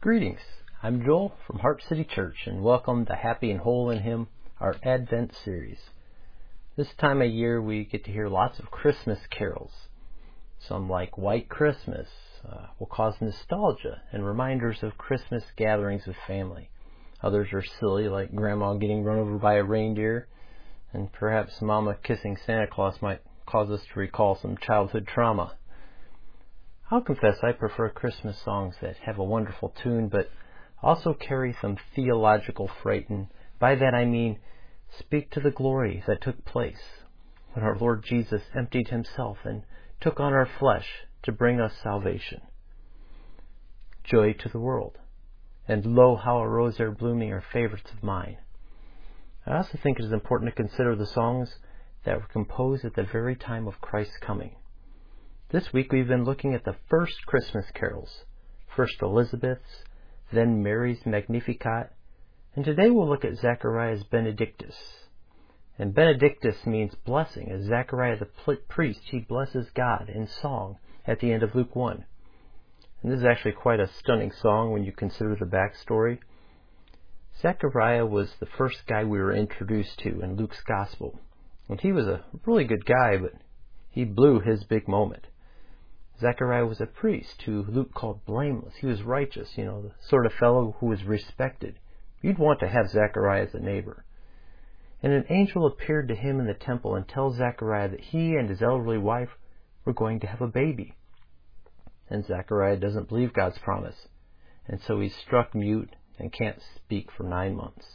Greetings, I'm Joel from Heart City Church, and welcome to Happy and Whole in Him, our Advent series. This time of year we get to hear lots of Christmas carols. Some, like White Christmas, will cause nostalgia and reminders of Christmas gatherings with family. Others are silly, like Grandma getting run over by a reindeer, and perhaps Mama kissing Santa Claus might cause us to recall some childhood trauma. I'll confess I prefer Christmas songs that have a wonderful tune, but also carry some theological freight, and by that I mean speak to the glory that took place when our Lord Jesus emptied himself and took on our flesh to bring us salvation. Joy to the World and Lo, How a Rose Ere Blooming are favorites of mine. I also think it is important to consider the songs that were composed at the very time of Christ's coming. This week we've been looking at the first Christmas carols, first Elizabeth's, then Mary's Magnificat, and today we'll look at Zachariah's Benedictus. And Benedictus means blessing, as Zachariah the priest, he blesses God in song at the end of Luke 1. And this is actually quite a stunning song when you consider the backstory. Zachariah was the first guy we were introduced to in Luke's Gospel. And he was a really good guy, but he blew his big moment. Zachariah was a priest who Luke called blameless. He was righteous, the sort of fellow who was respected. You'd want to have Zachariah as a neighbor. And an angel appeared to him in the temple and tells Zachariah that he and his elderly wife were going to have a baby. And Zachariah doesn't believe God's promise, and so he's struck mute and can't speak for 9 months.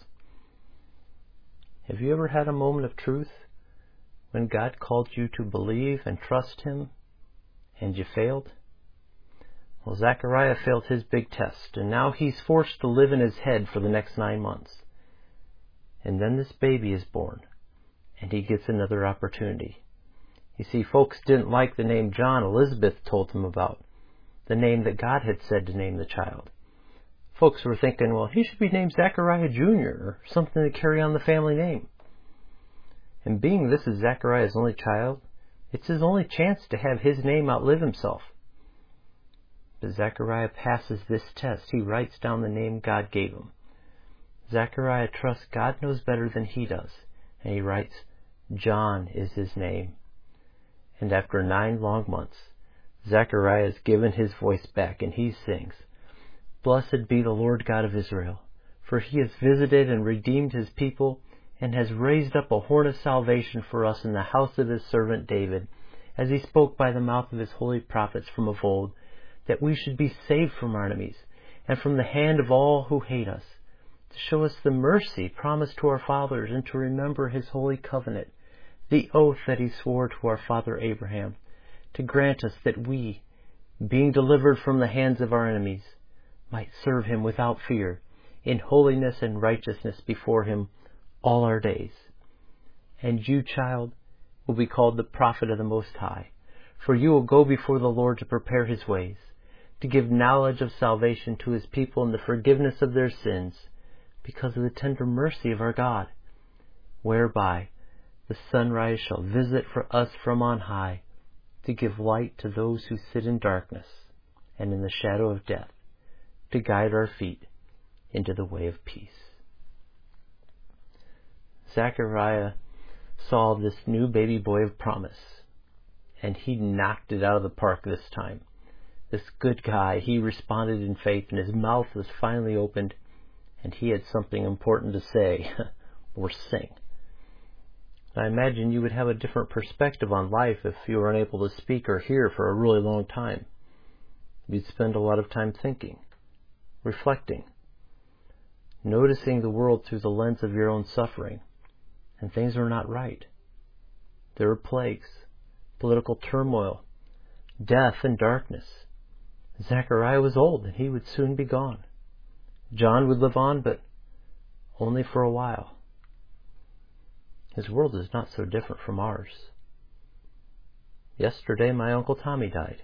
Have you ever had a moment of truth when God called you to believe and trust him, and you failed? Well, Zachariah failed his big test, and now he's forced to live in his head for the next 9 months. And then this baby is born, and he gets another opportunity. You see, folks didn't like the name John Elizabeth told him about, the name that God had said to name the child. Folks were thinking, well, he should be named Zachariah Jr. or something to carry on the family name. And being this is Zachariah's only child, it's his only chance to have his name outlive himself. But Zachariah passes this test. He writes down the name God gave him. Zachariah trusts God knows better than he does, and he writes, John is his name. And after 9 long months, Zachariah has given his voice back, and he sings, Blessed be the Lord God of Israel, for he has visited and redeemed his people, and has raised up a horn of salvation for us in the house of his servant David, as he spoke by the mouth of his holy prophets from of old, that we should be saved from our enemies, and from the hand of all who hate us, to show us the mercy promised to our fathers, and to remember his holy covenant, the oath that he swore to our father Abraham, to grant us that we, being delivered from the hands of our enemies, might serve him without fear, in holiness and righteousness before him all our days. And you, child, will be called the prophet of the Most High, for you will go before the Lord to prepare his ways, to give knowledge of salvation to his people and the forgiveness of their sins, because of the tender mercy of our God, whereby the sunrise shall visit for us from on high, to give light to those who sit in darkness and in the shadow of death, to guide our feet into the way of peace. Zachariah saw this new baby boy of promise, and he knocked it out of the park this time. This good guy, he responded in faith, and his mouth was finally opened, and he had something important to say, or sing. I imagine you would have a different perspective on life if you were unable to speak or hear for a really long time. You'd spend a lot of time thinking, reflecting, noticing the world through the lens of your own suffering. And things were not right. There were plagues, political turmoil, death and darkness. Zachariah was old, and he would soon be gone. John would live on, but only for a while. His world is not so different from ours. Yesterday, my Uncle Tommy died.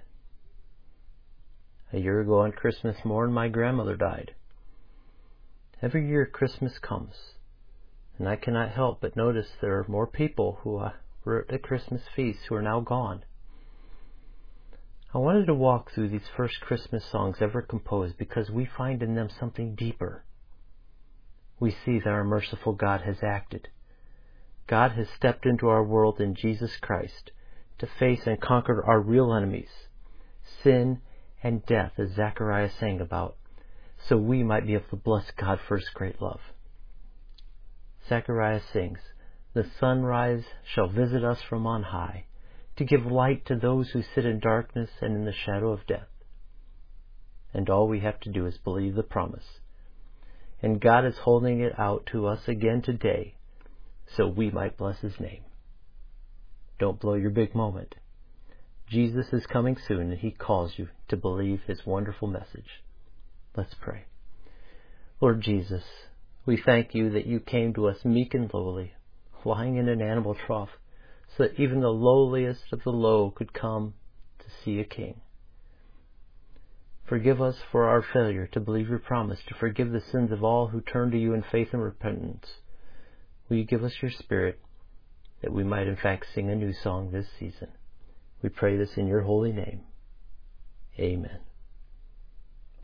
A year ago on Christmas morn, my grandmother died. Every year Christmas comes, and I cannot help but notice there are more people who were at the Christmas feast who are now gone. I wanted to walk through these first Christmas songs ever composed because we find in them something deeper. We see that our merciful God has acted. God has stepped into our world in Jesus Christ to face and conquer our real enemies, sin and death, as Zechariah sang about, so we might be able to bless God for His great love. Zechariah sings, "The sunrise shall visit us from on high, to give light to those who sit in darkness and in the shadow of death." And all we have to do is believe the promise. And God is holding it out to us again today, so we might bless His name. Don't blow your big moment. Jesus is coming soon, and He calls you to believe His wonderful message. Let's pray. Lord Jesus, we thank You that You came to us meek and lowly, lying in an animal trough, so that even the lowliest of the low could come to see a king. Forgive us for our failure to believe Your promise to forgive the sins of all who turn to You in faith and repentance. Will You give us Your Spirit, that we might in fact sing a new song this season? We pray this in Your holy name. Amen.